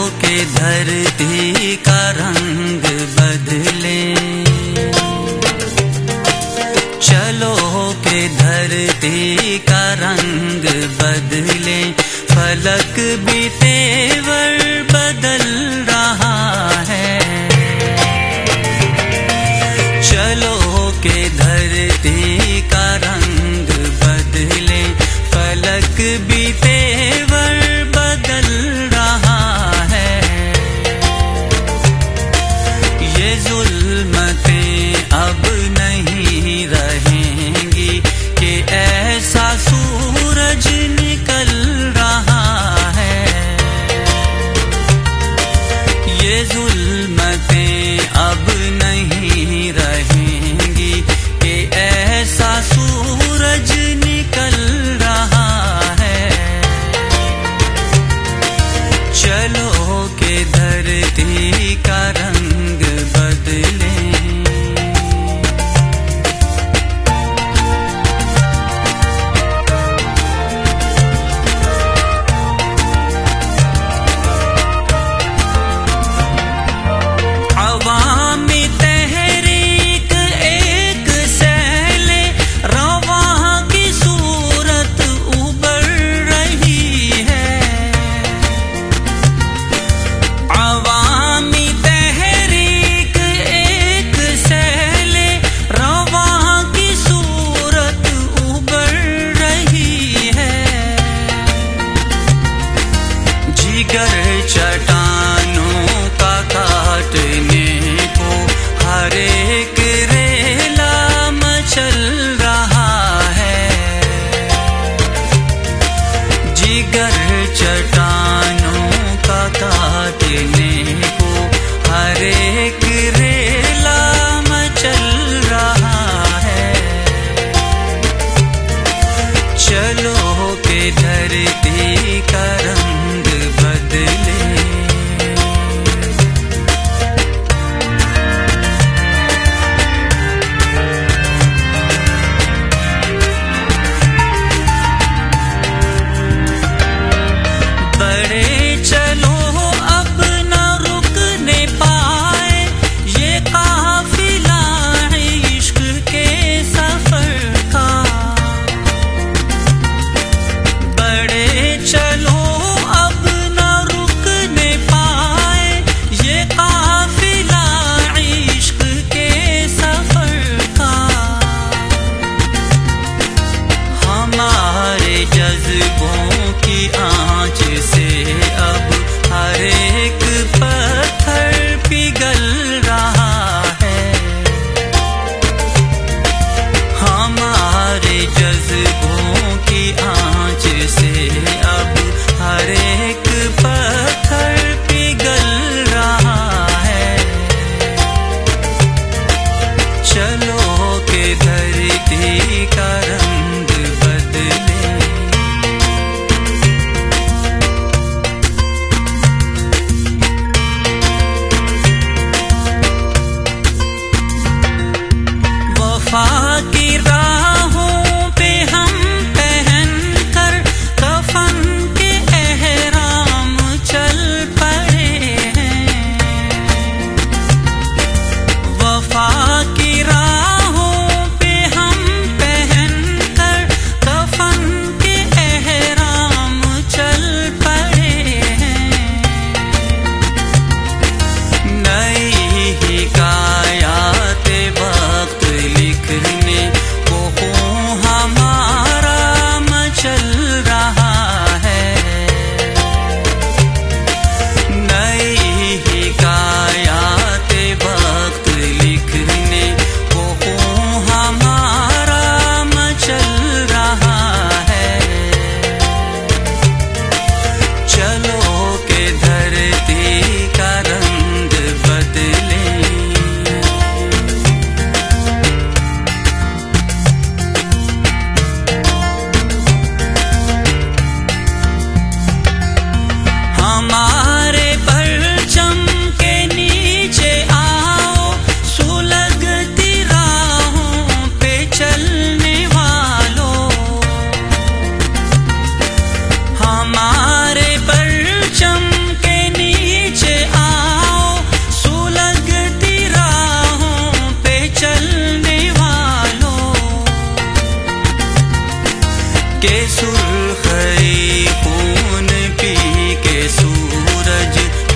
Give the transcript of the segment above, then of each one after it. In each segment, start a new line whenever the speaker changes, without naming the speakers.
के धरती का रंग बदले, चलो के धरती का रंग बदले, फलक भी तेवर बदल रहा है। चलो के धरती का रंग बदले, फलक भी तेवर बदल रहा है। ये जुल्मतें अब नहीं रहेंगी कि ऐसा सूरज निकल रहा है। ये जुल्मतें अब नहीं रहेंगी कि ऐसा सूरज निकल रहा है। चलो के धरती का रंग बदले।
आवाम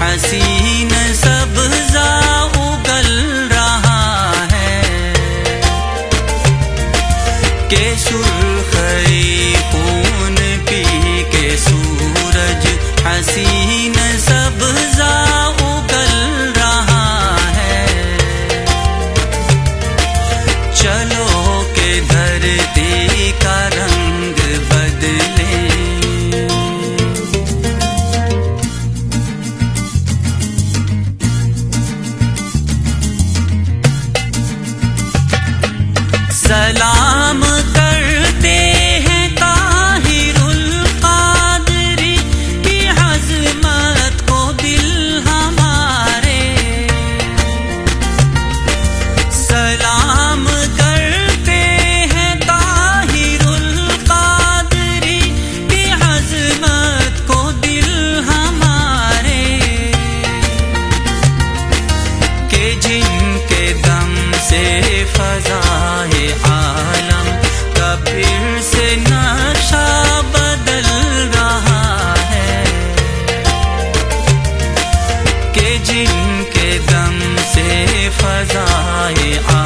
हसीन सब्ज़ा उगल रहा है के सुर्ख़ी खून पी के सूरज हसीन सब्ज़ा उगल रहा है। चलो के धरती का रंग बदले, सलाम करते हैं ताहिरुल क़ादरी की हज़मत को दिल हमारे। सलाम करते हैं ताहिरुल क़ादरी की हज़मत को दिल हमारे के जिनके दम से फ़ज़ाए आलम का फिर से नक्शा बदल रहा है के जिनके दम से फ़ज़ाए